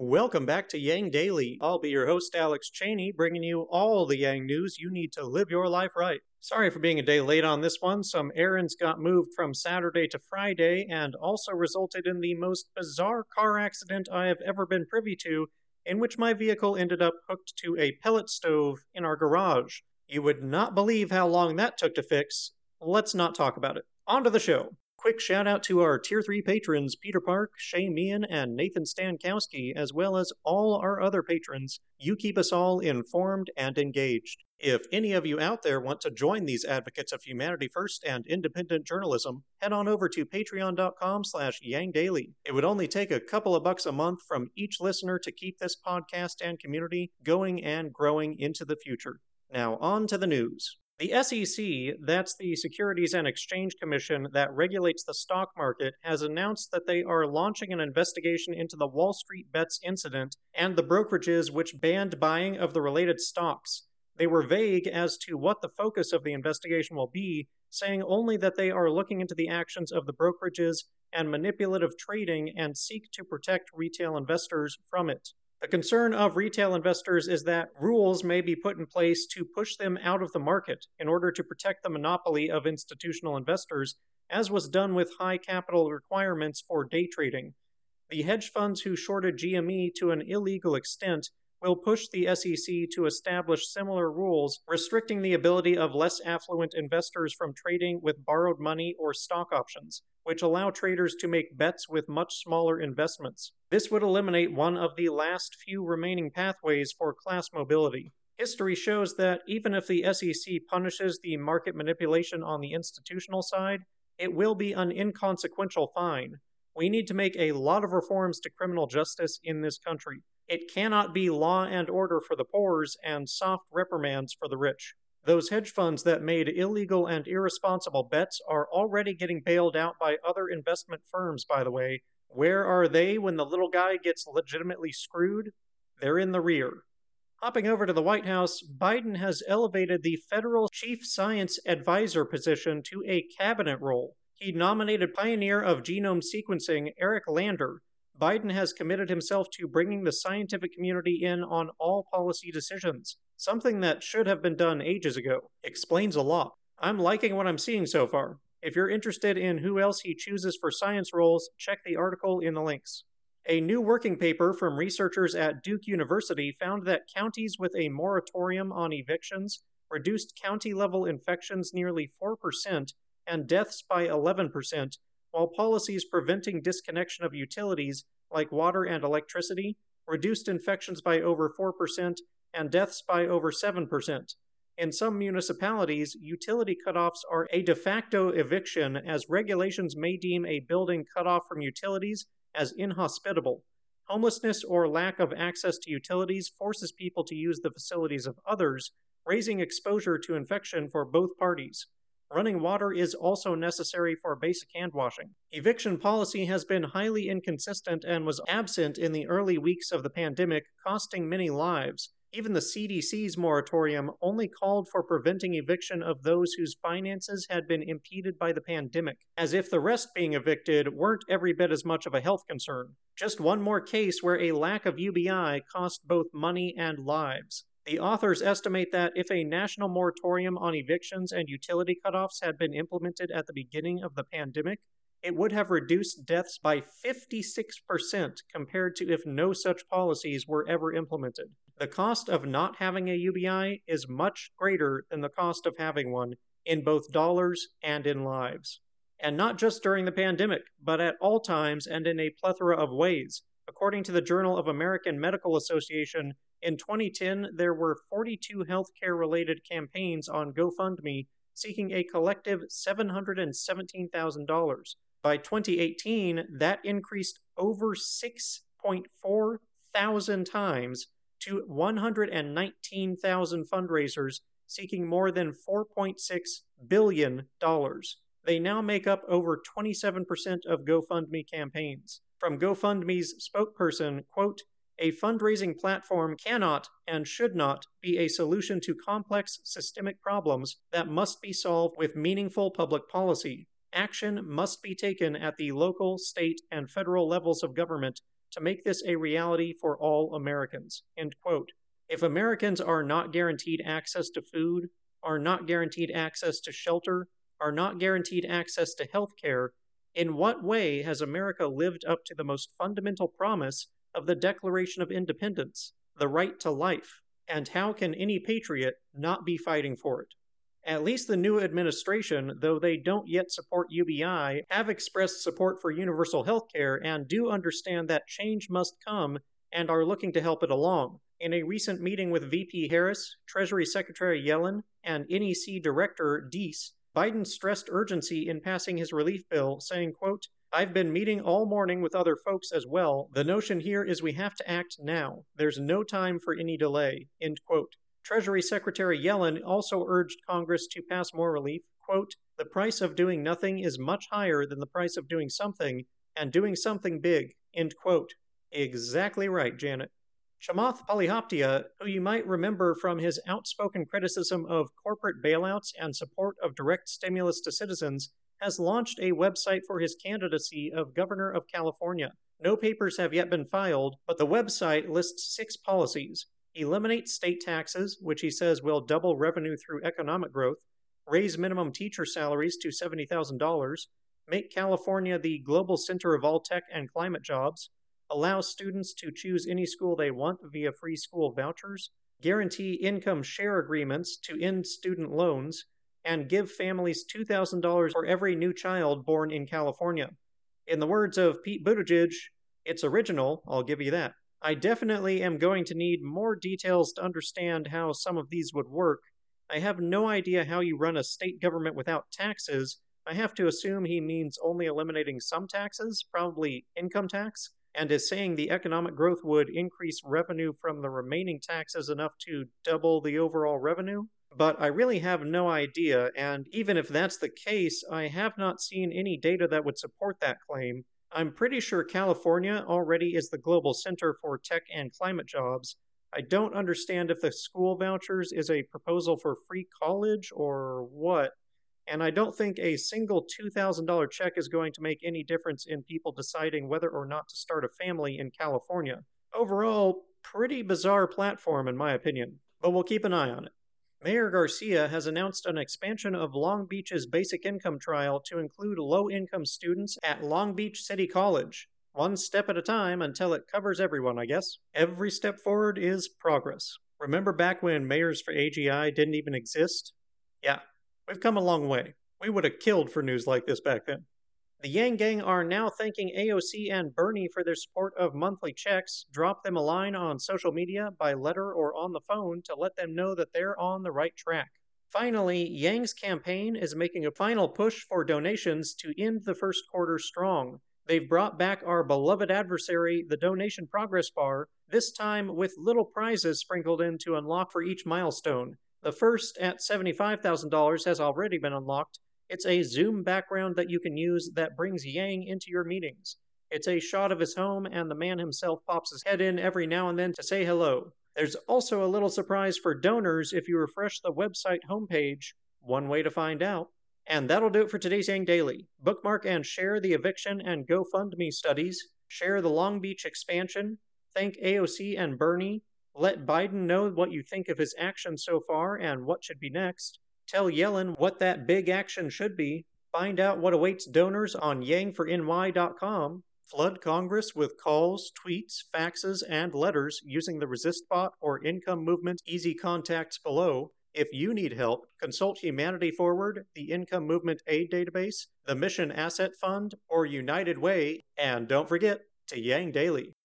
Welcome back to Yang Daily. I'll be your host, Alex Cheney, bringing you all the Yang news you need to live your life right. Sorry for being a day late on this one. Some errands got moved from Saturday to Friday and also resulted in the most bizarre car accident I have ever been privy to, in which my vehicle ended up hooked to a pellet stove in our garage. You would not believe how long that took to fix. Let's not talk about it. On to the show. Quick shout out to our Tier 3 patrons, Peter Park, Shay Meehan, and Nathan Stankowski, as well as all our other patrons. You keep us all informed and engaged. If any of you out there want to join these advocates of humanity first and independent journalism, head on over to patreon.com/yangdaily. It would only take a couple of bucks a month from each listener to keep this podcast and community going and growing into the future. Now on to the news. The SEC, that's the Securities and Exchange Commission that regulates the stock market, has announced that they are launching an investigation into the Wall Street Bets incident and the brokerages which banned buying of the related stocks. They were vague as to what the focus of the investigation will be, saying only that they are looking into the actions of the brokerages and manipulative trading and seek to protect retail investors from it. The concern of retail investors is that rules may be put in place to push them out of the market in order to protect the monopoly of institutional investors, as was done with high capital requirements for day trading. The hedge funds who shorted GME to an illegal extent will push the SEC to establish similar rules, restricting the ability of less affluent investors from trading with borrowed money or stock options, which allow traders to make bets with much smaller investments. This would eliminate one of the last few remaining pathways for class mobility. History shows that even if the SEC punishes the market manipulation on the institutional side, it will be an inconsequential fine. We need to make a lot of reforms to criminal justice in this country. It cannot be law and order for the poor and soft reprimands for the rich. Those hedge funds that made illegal and irresponsible bets are already getting bailed out by other investment firms, by the way. Where are they when the little guy gets legitimately screwed? They're in the rear. Hopping over to the White House, Biden has elevated the federal chief science advisor position to a cabinet role. He nominated pioneer of genome sequencing Eric Lander. Biden has committed himself to bringing the scientific community in on all policy decisions, something that should have been done ages ago. Explains a lot. I'm liking what I'm seeing so far. If you're interested in who else he chooses for science roles, check the article in the links. A new working paper from researchers at Duke University found that counties with a moratorium on evictions reduced county-level infections nearly 4% and deaths by 11%, while policies preventing disconnection of utilities like water and electricity reduced infections by over 4% and deaths by over 7%. In some municipalities, utility cutoffs are a de facto eviction, as regulations may deem a building cut off from utilities as inhospitable. Homelessness or lack of access to utilities forces people to use the facilities of others, raising exposure to infection for both parties. Running water is also necessary for basic hand washing. Eviction policy has been highly inconsistent and was absent in the early weeks of the pandemic, costing many lives. Even the CDC's moratorium only called for preventing eviction of those whose finances had been impeded by the pandemic, as if the rest being evicted weren't every bit as much of a health concern. Just one more case where a lack of UBI cost both money and lives. The authors estimate that if a national moratorium on evictions and utility cutoffs had been implemented at the beginning of the pandemic, it would have reduced deaths by 56% compared to if no such policies were ever implemented. The cost of not having a UBI is much greater than the cost of having one, in both dollars and in lives. And not just during the pandemic, but at all times and in a plethora of ways. According to the Journal of American Medical Association, in 2010, there were 42 healthcare-related campaigns on GoFundMe seeking a collective $717,000. By 2018, that increased over 6.4 thousand times to 119,000 fundraisers seeking more than $4.6 billion. They now make up over 27% of GoFundMe campaigns. From GoFundMe's spokesperson, quote, "A fundraising platform cannot and should not be a solution to complex systemic problems that must be solved with meaningful public policy. Action must be taken at the local, state, and federal levels of government to make this a reality for all Americans. End quote. If Americans are not guaranteed access to food, are not guaranteed access to shelter, are not guaranteed access to health care, in what way has America lived up to the most fundamental promise of the Declaration of Independence, the right to life? And how can any patriot not be fighting for it? At least the new administration, though they don't yet support UBI, have expressed support for universal health care and do understand that change must come and are looking to help it along. In a recent meeting with VP Harris, Treasury Secretary Yellen, and NEC Director Deese, Biden stressed urgency in passing his relief bill, saying, quote, "I've been meeting all morning with other folks as well. The notion here is we have to act now. There's no time for any delay." End quote. Treasury Secretary Yellen also urged Congress to pass more relief. Quote, "The price of doing nothing is much higher than the price of doing something, and doing something big." End quote. Exactly right, Janet. Chamath Palihapitiya, who you might remember from his outspoken criticism of corporate bailouts and support of direct stimulus to citizens, has launched a website for his candidacy of Governor of California. No papers have yet been filed, but the website lists 6 policies. Eliminate state taxes, which he says will double revenue through economic growth, raise minimum teacher salaries to $70,000, make California the global center of all tech and climate jobs, allow students to choose any school they want via free school vouchers, guarantee income share agreements to end student loans, and give families $2,000 for every new child born in California. In the words of Pete Buttigieg, it's original, I'll give you that. I definitely am going to need more details to understand how some of these would work. I have no idea how you run a state government without taxes. I have to assume he means only eliminating some taxes, probably income tax, and is saying the economic growth would increase revenue from the remaining taxes enough to double the overall revenue. But I really have no idea, and even if that's the case, I have not seen any data that would support that claim. I'm pretty sure California already is the global center for tech and climate jobs. I don't understand if the school vouchers is a proposal for free college or what, and I don't think a single $2,000 check is going to make any difference in people deciding whether or not to start a family in California. Overall, pretty bizarre platform in my opinion, but we'll keep an eye on it. Mayor Garcia has announced an expansion of Long Beach's basic income trial to include low-income students at Long Beach City College. One step at a time until it covers everyone, I guess. Every step forward is progress. Remember back when mayors for AGI didn't even exist? Yeah, we've come a long way. We would have killed for news like this back then. The Yang Gang are now thanking AOC and Bernie for their support of monthly checks. Drop them a line on social media, by letter, or on the phone to let them know that they're on the right track. Finally, Yang's campaign is making a final push for donations to end the first quarter strong. They've brought back our beloved adversary, the donation progress bar, this time with little prizes sprinkled in to unlock for each milestone. The first, at $75,000, has already been unlocked. It's a Zoom background that you can use that brings Yang into your meetings. It's a shot of his home, and the man himself pops his head in every now and then to say hello. There's also a little surprise for donors if you refresh the website homepage. One way to find out. And that'll do it for today's Yang Daily. Bookmark and share the eviction and GoFundMe studies. Share the Long Beach expansion. Thank AOC and Bernie. Let Biden know what you think of his actions so far and what should be next. Tell Yellen what that big action should be. Find out what awaits donors on yangforny.com. Flood Congress with calls, tweets, faxes, and letters using the ResistBot or Income Movement Easy Contacts below. If you need help, consult Humanity Forward, the Income Movement Aid Database, the Mission Asset Fund, or United Way, and don't forget to Yang Daily.